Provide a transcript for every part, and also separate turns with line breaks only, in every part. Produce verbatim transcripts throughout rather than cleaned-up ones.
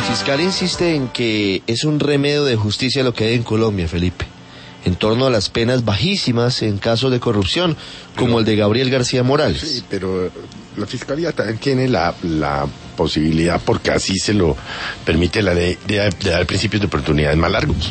fiscal insiste en que es un remedio de justicia lo que hay en Colombia, Felipe, en torno a las penas bajísimas en casos de corrupción, como pero, el de Gabriel García Morales.
Sí, pero la Fiscalía también tiene la, la posibilidad, porque así se lo permite la ley, de, de dar principios de oportunidades más largos.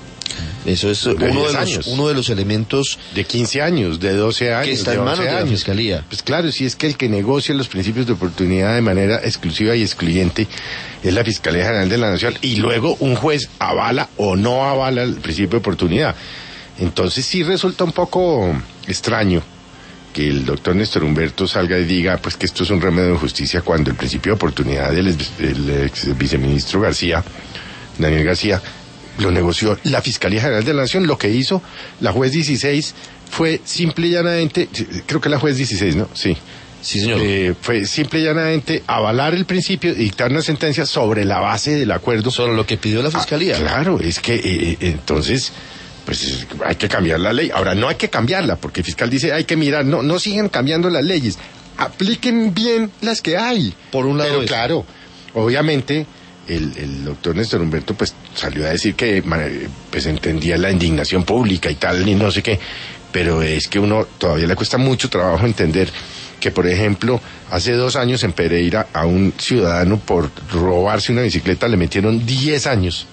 Eso es uno de, los, uno de los elementos...
De quince años, de doce años,
que está
de
en manos de la Fiscalía.
Pues claro, si es que el que negocia los principios de oportunidad de manera exclusiva y excluyente es la Fiscalía General de la Nación, y luego un juez avala o no avala el principio de oportunidad. Entonces sí resulta un poco extraño que el doctor Néstor Humberto salga y diga pues que esto es un remedio de justicia, cuando el principio de oportunidad del ex, del ex viceministro García, Daniel García, lo negoció la Fiscalía General de la Nación. Lo que hizo la juez dieciséis fue simple y llanamente, creo que la juez dieciséis, ¿no? Sí.
Sí, señor.
Eh, fue simple y llanamente avalar el principio y dictar una sentencia sobre la base del acuerdo.
Sobre lo que pidió la Fiscalía.
Ah, claro, es que eh, entonces, pues hay que cambiar la ley. Ahora, no hay que cambiarla, porque el fiscal dice hay que mirar, no, no sigan cambiando las leyes, apliquen bien las que hay.
Por un lado.
Pero
es.
claro, obviamente... El, el doctor Néstor Humberto pues salió a decir que pues entendía la indignación pública y tal y no sé qué, pero es que uno todavía le cuesta mucho trabajo entender que, por ejemplo, hace dos años en Pereira a un ciudadano por robarse una bicicleta le metieron diez años,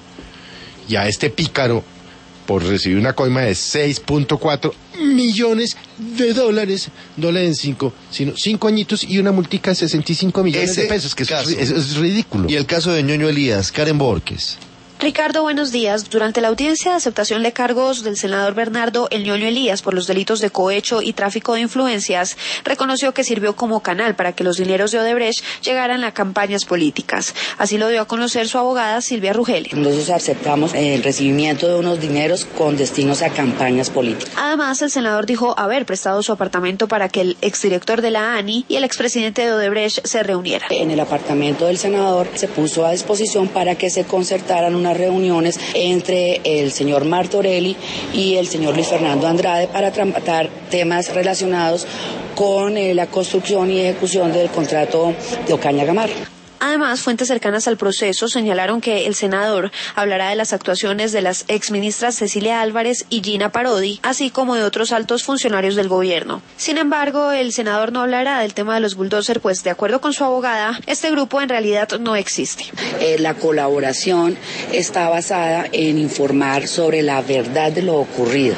y a este pícaro por recibir una coima de seis punto cuatro millones de dólares, dólares en cinco, sino cinco añitos y una multica de sesenta y cinco millones
Ese
de pesos, que
caso,
es, es, es ridículo.
Y el caso de Ñoño Elías, Karen Borges.
Ricardo, buenos días. Durante la audiencia de aceptación de cargos del senador Bernardo El Ñoño Elías por los delitos de cohecho y tráfico de influencias, reconoció que sirvió como canal para que los dineros de Odebrecht llegaran a campañas políticas. Así lo dio a conocer su abogada Silvia Rugele.
Nosotros aceptamos el recibimiento de unos dineros con destinos a campañas políticas.
Además, el senador dijo haber prestado su apartamento para que el exdirector de la ANI y el expresidente de Odebrecht se reunieran.
En el apartamento del senador se puso a disposición para que se concertaran unas reuniones entre el señor Martorelli y el señor Luis Fernando Andrade para tratar temas relacionados con eh, la construcción y ejecución del contrato de Ocaña Gamarra.
Además, fuentes cercanas al proceso señalaron que el senador hablará de las actuaciones de las exministras Cecilia Álvarez y Gina Parodi, así como de otros altos funcionarios del gobierno. Sin embargo, el senador no hablará del tema de los bulldozer, pues de acuerdo con su abogada, este grupo en realidad no existe.
Eh, la colaboración está basada en informar sobre la verdad de lo ocurrido.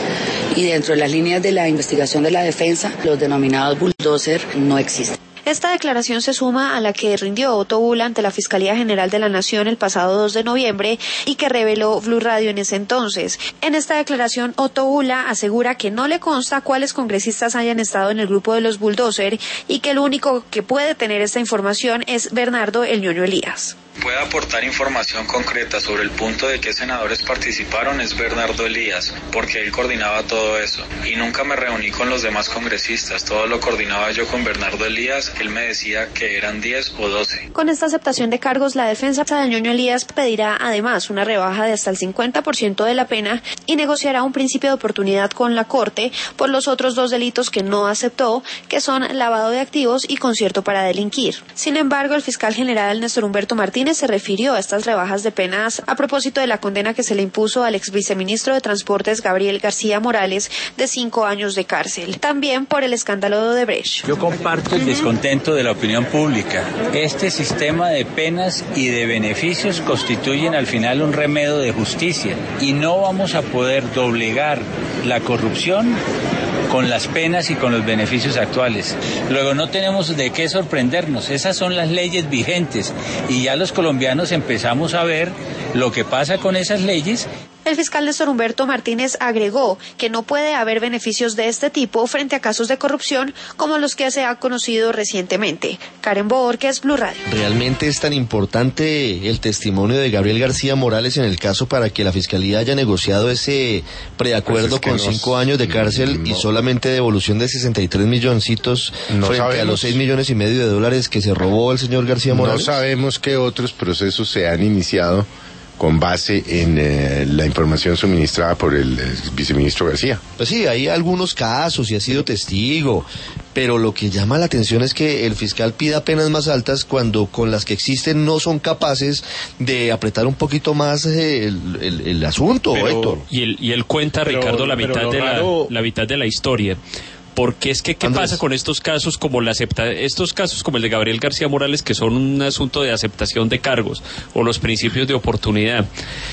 Y dentro de las líneas de la investigación de la defensa, los denominados bulldozer no existen.
Esta declaración se suma a la que rindió Otto Bula ante la Fiscalía General de la Nación el pasado dos de noviembre y que reveló Blue Radio en ese entonces. En esta declaración, Otto Bula asegura que no le consta cuáles congresistas hayan estado en el grupo de los bulldozer y que el único que puede tener esta información es Bernardo El Ñoño Elías.
Puede aportar información concreta sobre el punto de qué senadores participaron es Bernardo Elías, porque él coordinaba todo eso. Y nunca me reuní con los demás congresistas, todo lo coordinaba yo con Bernardo Elías, él me decía que eran diez o doce.
Con esta aceptación de cargos, la defensa del Ñoño Elías pedirá además una rebaja de hasta el cincuenta por ciento de la pena y negociará un principio de oportunidad con la Corte por los otros dos delitos que no aceptó, que son lavado de activos y concierto para delinquir. Sin embargo, el fiscal general Néstor Humberto Martínez se refirió a estas rebajas de penas a propósito de la condena que se le impuso al ex viceministro de Transportes Gabriel García Morales de cinco años de cárcel, también por el escándalo de Odebrecht.
Yo comparto el descontento de la opinión pública. Este sistema de penas y de beneficios constituyen al final un remedio de justicia y no vamos a poder doblegar la corrupción con las penas y con los beneficios actuales. Luego no tenemos de qué sorprendernos, esas son las leyes vigentes y ya los colombianos empezamos a ver lo que pasa con esas leyes.
El fiscal Néstor Humberto Martínez agregó que no puede haber beneficios de este tipo frente a casos de corrupción como los que se ha conocido recientemente. Karen Borges, Blue Radio.
¿Realmente es tan importante el testimonio de Gabriel García Morales en el caso para que la Fiscalía haya negociado ese preacuerdo pues es con cinco nos, años de cárcel no, y solamente devolución de sesenta y tres milloncitos no frente sabemos, a los seis millones y medio de dólares que se robó el señor García Morales?
No sabemos qué otros procesos se han iniciado con base en eh, la información suministrada por el eh, viceministro García.
Pues sí, hay algunos casos y ha sido testigo, pero lo que llama la atención es que el fiscal pida penas más altas cuando con las que existen no son capaces de apretar un poquito más eh, el, el, el asunto, pero, Héctor.
Y él, y él cuenta, pero, Ricardo, la mitad, de raro... la, la mitad de la historia. Porque es que, ¿qué Andrés. pasa con estos casos como la acepta, estos casos como el de Gabriel García Morales, que son un asunto de aceptación de cargos o los principios de oportunidad?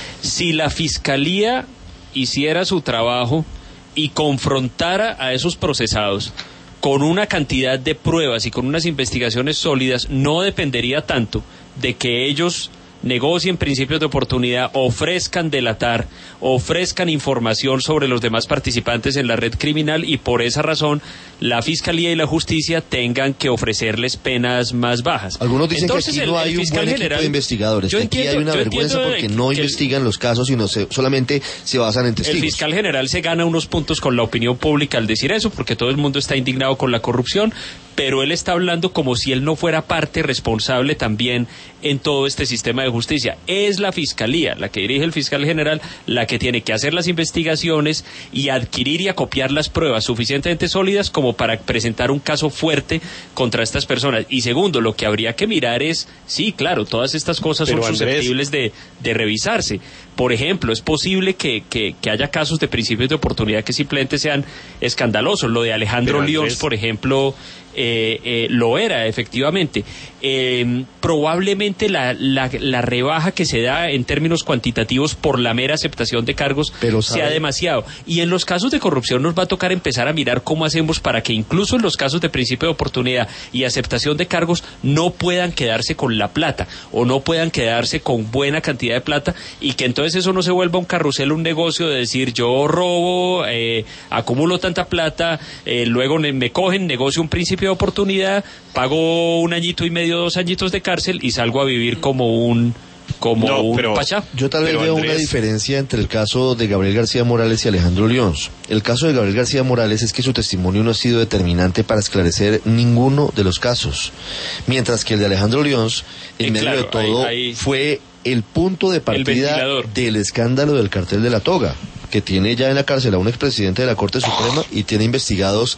Si la Fiscalía hiciera su trabajo y confrontara a esos procesados con una cantidad de pruebas y con unas investigaciones sólidas, no dependería tanto de que ellos negocien principios de oportunidad, ofrezcan delatar, ofrezcan información sobre los demás participantes en la red criminal, y por esa razón la Fiscalía y la Justicia tengan que ofrecerles penas más bajas.
Algunos dicen
Entonces,
que aquí no
el,
hay
el
un buen
general,
equipo de investigadores, que entiendo, aquí hay una vergüenza porque no
que
investigan
el,
los casos, sino se, solamente se basan en testigos.
El fiscal general se gana unos puntos con la opinión pública al decir eso, porque todo el mundo está indignado con la corrupción, pero él está hablando como si él no fuera parte responsable también en todo este sistema de justicia. Es la Fiscalía, la que dirige el fiscal general, la que tiene que hacer las investigaciones y adquirir y acopiar las pruebas suficientemente sólidas como para presentar un caso fuerte contra estas personas. Y segundo, lo que habría que mirar es, sí, claro, todas estas cosas pero son Andrés... susceptibles de, de revisarse. Por ejemplo, es posible que, que, que haya casos de principios de oportunidad que simplemente sean escandalosos. Lo de Alejandro Andrés... Lyons, por ejemplo, eh, eh, lo era, efectivamente. Eh, probablemente la, la, la rebaja que se da en términos cuantitativos por la mera aceptación de cargos Pero, sea demasiado. Y en los casos de corrupción nos va a tocar empezar a mirar cómo hacemos para que incluso en los casos de principio de oportunidad y aceptación de cargos no puedan quedarse con la plata o no puedan quedarse con buena cantidad de plata, y que entonces eso no se vuelva un carrusel, un negocio de decir yo robo, eh, acumulo tanta plata, eh, luego me cogen, negocio un principio de oportunidad, pago un añito y medio, dos añitos de cárcel y salgo a vivir como un como no, un
pero,
pachá.
Yo tal vez veo Andrés... una diferencia entre el caso de Gabriel García Morales y Alejandro Lyons. El caso de Gabriel García Morales es que su testimonio no ha sido determinante para esclarecer ninguno de los casos, mientras que el de Alejandro Lyons, en y medio claro, de todo, ahí, ahí... fue el punto de partida del escándalo del cartel de la toga, que tiene ya en la cárcel a un expresidente de la Corte Suprema y tiene investigados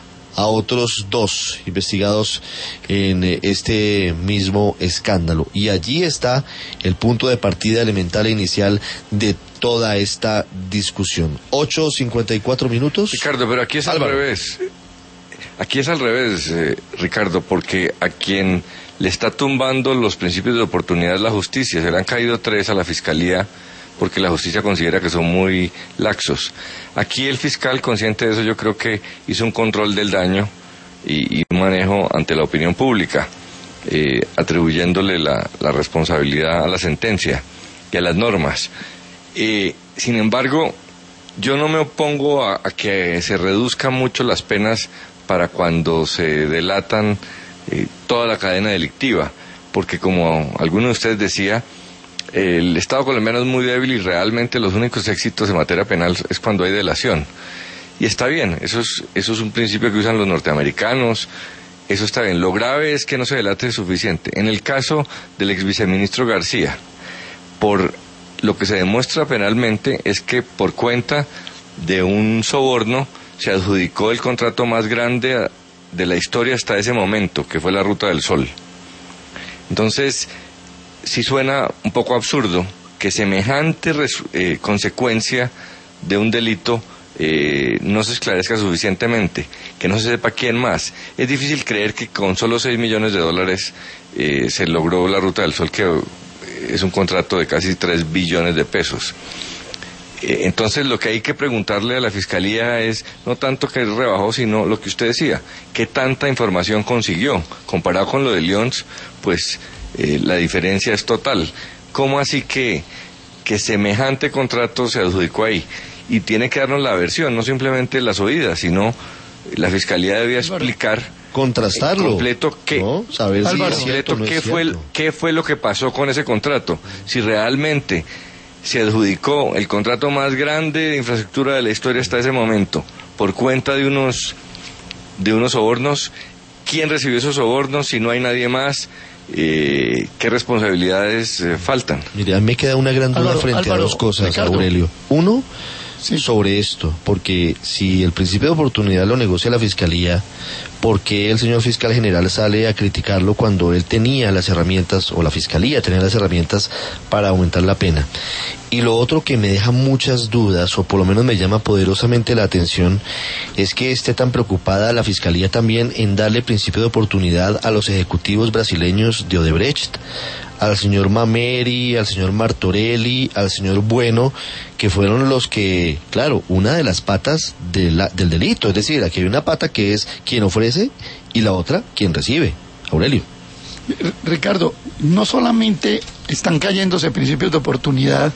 a otros dos investigados en este mismo escándalo. Y allí está el punto de partida elemental e inicial de toda esta discusión. ocho cincuenta y cuatro minutos.
Ricardo, pero aquí es al Álvaro. revés. Aquí es al revés, eh, Ricardo, porque a quien le está tumbando los principios de oportunidad es la justicia. Se le han caído tres a la Fiscalía porque la justicia considera que son muy laxos. Aquí el fiscal, consciente de eso, yo creo que hizo un control del daño y, y un manejo ante la opinión pública, eh, atribuyéndole la, la responsabilidad a la sentencia y a las normas. Eh, sin embargo, yo no me opongo a, a que se reduzcan mucho las penas para cuando se delatan eh, toda la cadena delictiva, porque como alguno de ustedes decía, el Estado colombiano es muy débil y realmente los únicos éxitos en materia penal es cuando hay delación. Y está bien, eso es, eso es un principio que usan los norteamericanos, eso está bien. Lo grave es que no se delate suficiente. En el caso del ex viceministro García, por lo que se demuestra penalmente es que por cuenta de un soborno se adjudicó el contrato más grande de la historia hasta ese momento, que fue la Ruta del Sol. Entonces, sí suena un poco absurdo que semejante eh, consecuencia de un delito eh, no se esclarezca suficientemente, que no se sepa quién más. Es difícil creer que con solo seis millones de dólares eh, se logró la Ruta del Sol, que es un contrato de casi tres billones de pesos. Eh, entonces lo que hay que preguntarle a la Fiscalía es no tanto que rebajó, sino lo que usted decía, qué tanta información consiguió. Comparado con lo de Lyons, pues Eh, la diferencia es total. ¿Cómo así que, que semejante contrato se adjudicó ahí? Y tiene que darnos la versión, no simplemente las oídas, sino la Fiscalía debía explicar,
contrastarlo,
completo qué,
¿no? Saber si
completo
es cierto, no
qué
es
fue el, qué fue lo que pasó con ese contrato, si realmente se adjudicó el contrato más grande de infraestructura de la historia hasta ese momento por cuenta de unos de unos sobornos. ¿Quién recibió esos sobornos? Si no hay nadie más. eh, ¿qué responsabilidades eh, faltan?
Mire, a mí me queda una gran duda
Álvaro,
frente
Álvaro,
a dos cosas,
Ricardo.
Aurelio. Uno,
Sí.
sobre esto, porque si el principio de oportunidad lo negocia la Fiscalía, ¿por qué el señor fiscal general sale a criticarlo cuando él tenía las herramientas, o la Fiscalía tenía las herramientas para aumentar la pena? Y lo otro que me deja muchas dudas, o por lo menos me llama poderosamente la atención, es que esté tan preocupada la Fiscalía también en darle principio de oportunidad a los ejecutivos brasileños de Odebrecht, al señor Mameri, al señor Martorelli, al señor Bueno, que fueron los que, claro, una de las patas de la, del delito, es decir, aquí hay una pata que es quien ofrece y la otra quien recibe. Aurelio.
Ricardo, no solamente están cayéndose principios de oportunidad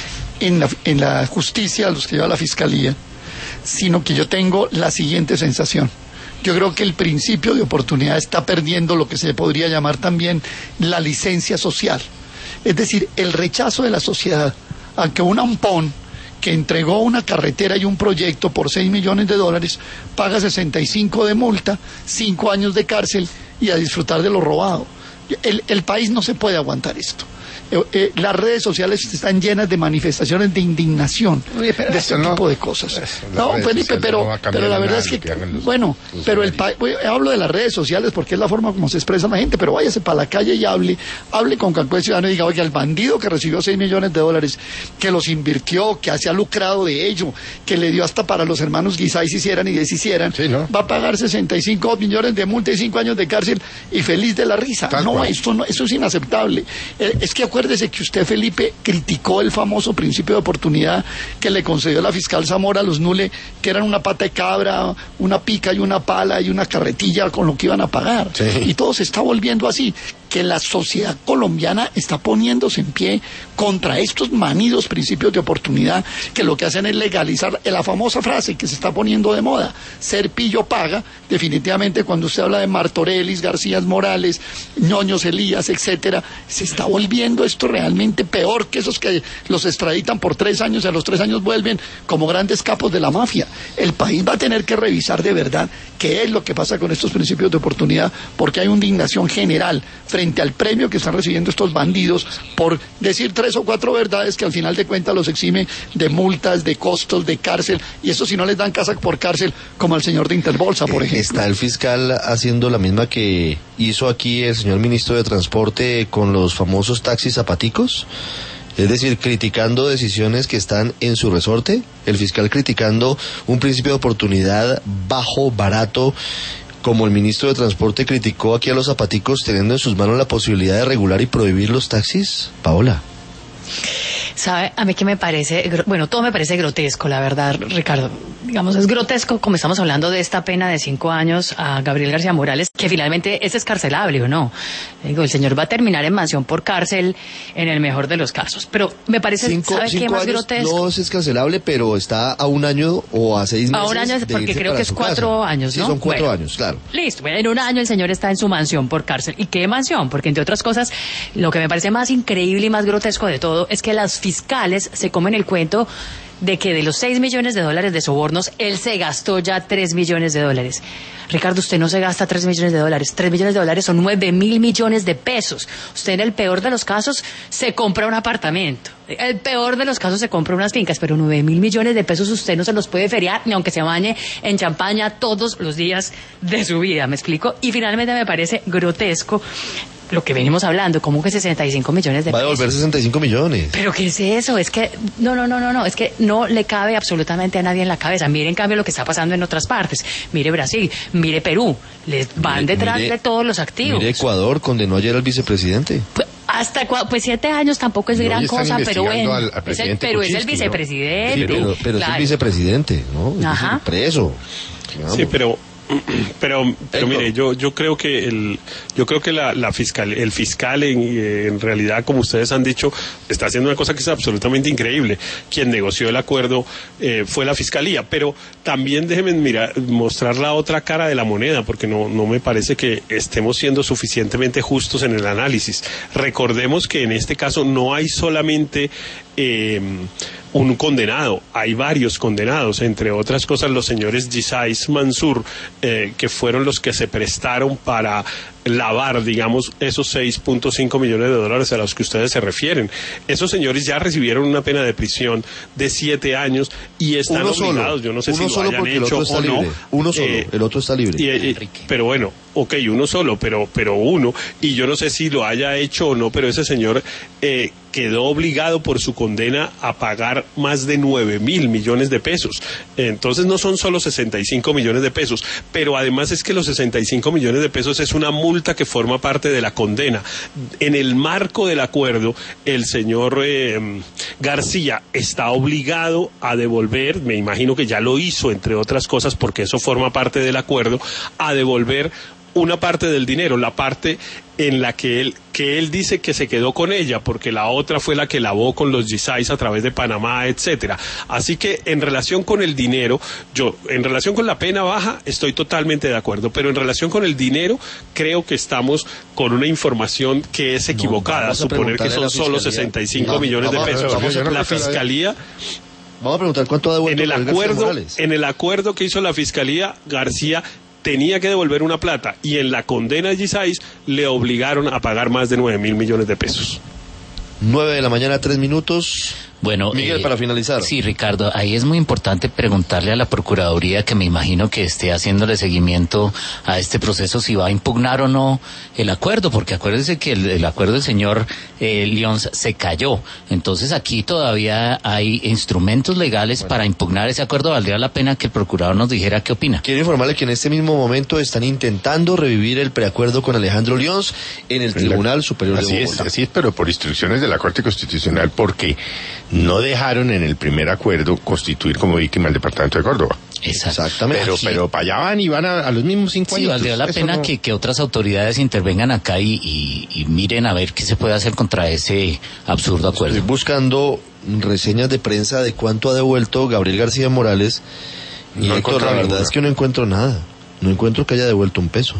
en la, en la justicia a los que lleva la Fiscalía, sino que yo tengo la siguiente sensación. Yo creo que el principio de oportunidad está perdiendo lo que se podría llamar también la licencia social. Es decir, el rechazo de la sociedad a que un ampón que entregó una carretera y un proyecto por seis millones de dólares paga sesenta y cinco de multa, cinco años de cárcel y a disfrutar de lo robado. El, el país no se puede aguantar esto. Eh, eh, las redes sociales están llenas de manifestaciones de indignación
Oye, pero
de este
eso no-
tipo de cosas.
eso, las
No,
redes
Felipe,
sociales
pero,
no va a cambiar
pero la verdad
nada
es
de
que,
lo que hagan los
bueno,
funcionarios.
pero el país, hablo de las redes sociales porque es la forma como se expresa la gente, pero váyase para la calle y hable, hable con cualquier ciudadano y diga, oiga, el bandido que recibió seis millones de dólares, que los invirtió, que se ha lucrado de ello, que le dio hasta para los hermanos Guisáis hicieran y deshicieran,
Sí, ¿no?
va a pagar sesenta y cinco millones de multa y cinco años de cárcel y feliz de la risa.
Tal
no,
cual.
esto no, eso es inaceptable. Eh, es que acuérdese que usted, Felipe, criticó el famoso principio de oportunidad que le concedió la fiscal Zamora a los Nule, que eran una pata de cabra, una pica y una pala y una carretilla con lo que iban a pagar.
Sí.
Y todo se está volviendo así, que la sociedad colombiana está poniéndose en pie contra estos manidos principios de oportunidad que lo que hacen es legalizar la famosa frase que se está poniendo de moda, ser pillo paga. Definitivamente cuando usted habla de Martorelis, García Morales, Ñoños Elías, etcétera, se está volviendo esto realmente peor que esos que los extraditan por tres años y a los tres años vuelven como grandes capos de la mafia. El país va a tener que revisar de verdad qué es lo que pasa con estos principios de oportunidad, porque hay una indignación general frente al premio que están recibiendo estos bandidos por decir tres o cuatro verdades que al final de cuentas los exime de multas, de costos, de cárcel, y eso si no les dan casa por cárcel, como al señor de Interbolsa, por ejemplo.
¿Está el fiscal haciendo la misma que hizo aquí el señor ministro de Transporte con los famosos taxis zapaticos? Es decir, criticando decisiones que están en su resorte, el fiscal criticando un principio de oportunidad bajo, barato, como el ministro de Transporte criticó aquí a los zapaticos teniendo en sus manos la posibilidad de regular y prohibir los taxis. Paola.
¿Sabe? A mí que me parece, gro- bueno, todo me parece grotesco, la verdad, Ricardo. Digamos, es grotesco como estamos hablando de esta pena de cinco años a Gabriel García Morales, que finalmente es escarcelable o no. Digo, el señor va a terminar en mansión por cárcel en el mejor de los casos. Pero me parece,
Cinco,
¿sabe qué
cinco
más
años
grotesco?
no es escarcelable, pero está a un año o a seis meses.
A un año,
de
porque
irse
creo
para
que es
su
cuatro
casa.
años, ¿no?
Sí, son cuatro
Bueno.
años, claro.
Listo, en un año el señor está en su mansión por cárcel. ¿Y qué mansión? Porque entre otras cosas, lo que me parece más increíble y más grotesco de todo es que las fiscales se comen el cuento de que de los seis millones de dólares de sobornos, él se gastó ya tres millones de dólares. Ricardo, usted no se gasta tres millones de dólares. Tres millones de dólares son nueve mil millones de pesos. Usted en el peor de los casos se compra un apartamento. El peor de los casos se compra unas fincas, pero nueve mil millones de pesos usted no se los puede feriar ni aunque se bañe en champaña todos los días de su vida, ¿me explico? Y finalmente me parece grotesco lo que venimos hablando, como que sesenta y cinco millones de
Va a
pesos.
devolver sesenta y cinco millones.
¿Pero qué es eso? Es que, no, no, no, no, no, es que no le cabe absolutamente a nadie en la cabeza. Mire, en cambio, lo que está pasando en otras partes. Mire Brasil, mire Perú, les van
Mire-
detrás
mire-
de todos los activos.
Mire, Ecuador condenó ayer al vicepresidente.
Pues, hasta cua- pues siete años tampoco es
Y hoy
gran
están
cosa, pero
investigando
bueno.
al- al
Es el-
presidente
pero es el
Kuczynski, ¿no?
vicepresidente.
Sí, pero, pero es
claro.
el vicepresidente, ¿no? Es
Ajá.
decir, preso. Vamos.
Sí, pero pero pero
Héctor.
mire, yo yo creo que el yo creo que la, la fiscal el fiscal en, en realidad, como ustedes han dicho, está haciendo una cosa que es absolutamente increíble. Quien negoció el acuerdo eh, fue la fiscalía, pero también déjenme mirar, mostrar la otra cara de la moneda, porque no no me parece que estemos siendo suficientemente justos en el análisis. Recordemos que en este caso no hay solamente eh, un condenado, hay varios condenados, entre otras cosas los señores Gisais Mansur, eh, que fueron los que se prestaron para lavar, digamos, esos seis punto cinco millones de dólares a los que ustedes se refieren. Esos señores ya recibieron una pena de prisión de siete años y están
uno
obligados,
solo,
yo no sé
uno
si lo
solo
hayan
porque el
hecho
otro está
o no.
libre. Uno solo,
Eh,
el otro está libre.
y, y, pero bueno, ok, uno solo, pero, pero uno, y yo no sé si lo haya hecho o no, pero ese señor eh, quedó obligado por su condena a pagar más de nueve mil millones de pesos. Entonces no son solo sesenta y cinco millones de pesos, pero además es que los sesenta y cinco millones de pesos es una multa que forma parte de la condena. En el marco del acuerdo, el señor eh, García está obligado a devolver, me imagino que ya lo hizo, entre otras cosas, porque eso forma parte del acuerdo, a devolver una parte del dinero, la parte en la que él que él dice que se quedó con ella, porque la otra fue la que lavó con los G S A Is a través de Panamá, etcétera. Así que en relación con el dinero, yo en relación con la pena baja estoy totalmente de acuerdo, pero en relación con el dinero creo que estamos con una información que es equivocada,
No,
suponer que son solo sesenta y cinco millones de pesos.
Vamos a
la fiscalía
Vamos a preguntar cuánto ha devuelto
en el
García
acuerdo
Morales.
en el acuerdo que hizo la fiscalía, García tenía que devolver una plata y en la condena de G S A I S le obligaron a pagar más de nueve mil millones de pesos.
Nueve de la mañana, tres minutos.
Bueno,
Miguel,
eh,
para finalizar.
Sí, Ricardo, ahí es muy importante preguntarle a la Procuraduría, que me imagino que esté haciéndole seguimiento a este proceso, si va a impugnar o no el acuerdo, porque acuérdese que el, el acuerdo del señor eh, Lyons se cayó. Entonces aquí todavía hay instrumentos legales bueno. para impugnar ese acuerdo. Valdría la pena que el procurador nos dijera qué opina.
Quiero informarle que en este mismo momento están intentando revivir el preacuerdo con Alejandro Lyons en el Tribunal la, Superior
así
de Bogotá.
Es, así es, pero por instrucciones de la Corte Constitucional, porque no dejaron en el primer acuerdo constituir como víctima el departamento de Córdoba.
Exactamente.
Pero, pero para allá van y van a, a los mismos cinco años.
Sí, valdría la pena no... que, que otras autoridades intervengan acá y, y, y miren a ver qué se puede hacer contra ese absurdo acuerdo.
Estoy buscando reseñas de prensa de cuánto ha devuelto Gabriel García Morales y no Héctor, la verdad ninguna. Es que no encuentro nada. No encuentro que haya devuelto un peso.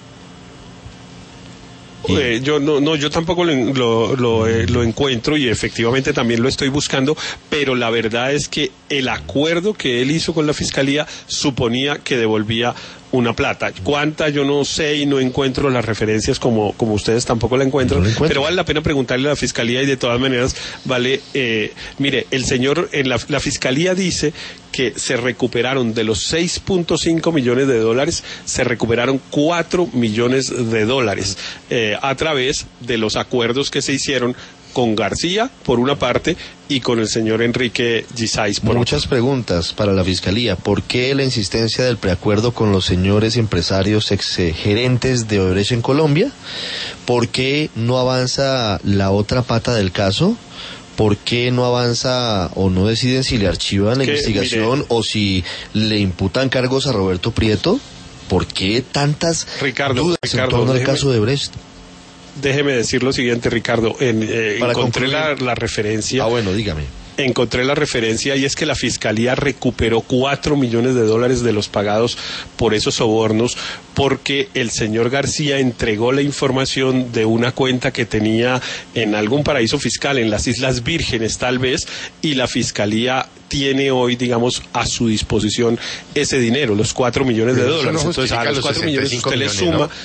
Eh, yo no, no, yo tampoco lo, lo, lo, eh, lo encuentro y efectivamente también lo estoy buscando, pero la verdad es que el acuerdo que él hizo con la fiscalía suponía que devolvía una plata. ¿Cuánta? Yo no sé y no encuentro las referencias como, como ustedes tampoco la encuentran, no pero vale la pena preguntarle a la fiscalía y de todas maneras, vale, eh, mire, el señor, en la, la fiscalía dice que se recuperaron de los seis punto cinco millones de dólares, se recuperaron cuatro millones de dólares eh, a través de los acuerdos que se hicieron con García, por una parte, y con el señor Enrique G S A I S, por
Muchas
otra.
preguntas para la Fiscalía. ¿Por qué la insistencia del preacuerdo con los señores empresarios exgerentes de Odebrecht en Colombia? ¿Por qué no avanza la otra pata del caso? ¿Por qué no avanza o no deciden si le archivan la
que,
investigación
mire,
o si le imputan cargos a Roberto Prieto? ¿Por qué tantas
Ricardo,
dudas
Ricardo,
en torno al
déjeme,
caso de Odebrecht?
Déjeme decir lo siguiente, Ricardo. En, eh, encontré la, la referencia.
Ah, bueno, dígame.
Encontré la referencia y es que la Fiscalía recuperó cuatro millones de dólares de los pagados por esos sobornos porque el señor García entregó la información de una cuenta que tenía en algún paraíso fiscal, en las Islas Vírgenes tal vez, y la Fiscalía tiene hoy, digamos, a su disposición ese dinero, los cuatro millones
Pero
de dólares.
No
Entonces a los cuatro millones usted le suma...
¿no?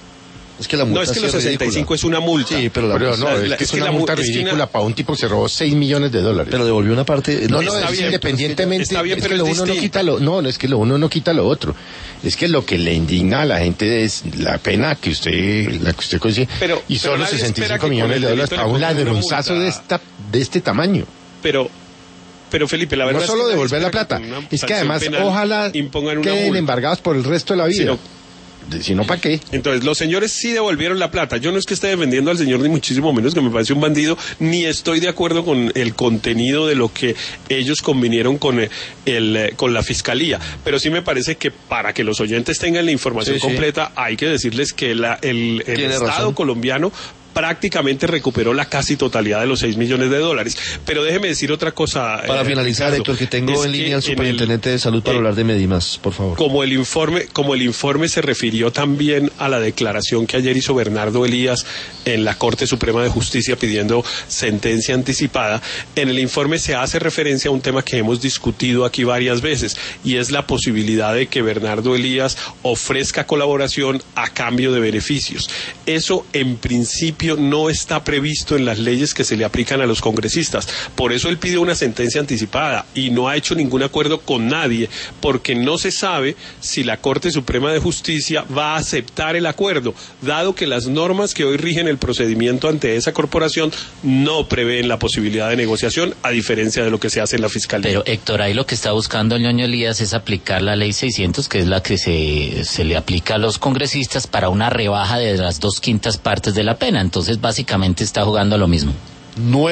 Es que la multa
no, es que los
sí
sesenta y cinco es una multa.
Sí, pero, la,
pero no,
la,
es
la,
que es,
es
una
que
multa
la,
ridícula
es una...
para un tipo que se robó seis millones de dólares.
Pero devolvió una parte...
No, no, no es
bien,
independientemente...
Está bien,
es
pero
que lo
es
uno
distinto.
no quita lo... No, no, es que lo uno no quita lo otro. Es que lo que le indigna a la gente es la pena que usted... La que usted consigue.
Pero,
y
pero
solo sesenta y cinco millones de dólares para un ladronzazo de, esta, de este tamaño.
Pero... Pero Felipe, la verdad
no solo
es que
devolver la plata, es que además ojalá queden embargados por el resto de la vida. Sino, Si no, ¿para qué?
Entonces, los señores sí devolvieron la plata. Yo no es que esté defendiendo al señor, ni muchísimo menos, que me parece un bandido, ni estoy de acuerdo con el contenido de lo que ellos convinieron con, el, el, con la Fiscalía. Pero sí me parece que para que los oyentes tengan la información sí, completa, sí. hay que decirles que la, el, el Estado razón. colombiano prácticamente recuperó la casi totalidad de los seis millones de dólares. Pero déjeme decir otra cosa.
Para
eh,
finalizar,
Ricardo,
Héctor, que tengo en línea al superintendente
el,
de salud para eh, hablar de Medimas, por favor.
Como el informe, como el informe se refirió también a la declaración que ayer hizo Bernardo Elías en la Corte Suprema de Justicia pidiendo sentencia anticipada, en el informe se hace referencia a un tema que hemos discutido aquí varias veces, y es la posibilidad de que Bernardo Elías ofrezca colaboración a cambio de beneficios. Eso en principio no está previsto en las leyes que se le aplican a los congresistas. Por eso él pide una sentencia anticipada y no ha hecho ningún acuerdo con nadie, porque no se sabe si la Corte Suprema de Justicia va a aceptar el acuerdo, dado que las normas que hoy rigen el procedimiento ante esa corporación no prevén la posibilidad de negociación, a diferencia de lo que se hace en la Fiscalía.
Pero Héctor, ahí lo que está buscando el ñoño Elías es aplicar la ley seiscientos, que es la que se, se le aplica a los congresistas para una rebaja de las dos quintas partes de la pena. Entonces básicamente está jugando a lo mismo.
Nueve